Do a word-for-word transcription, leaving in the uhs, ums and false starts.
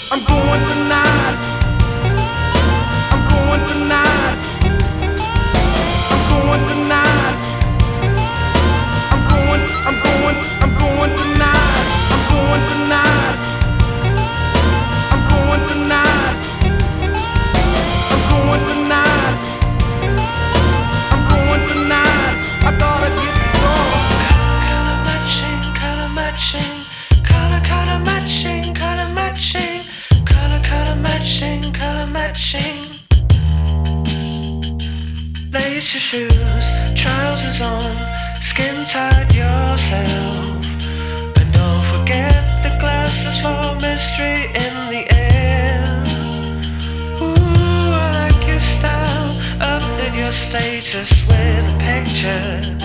I'm going tonight. I'm going tonight. I'm going tonight. I'm going, I'm going, I'm going tonight. I'm going tonight. I'm going tonight. I'm going tonight. I'm going tonight. I gotta get drunk. Color matching, color matching, color color matching, color matching, color color matching, color matching. Lace your shoes, trousers on, skin tight yourself, and don't forget the glasses for mystery in the air. Ooh, I like your style, update your status with a picture.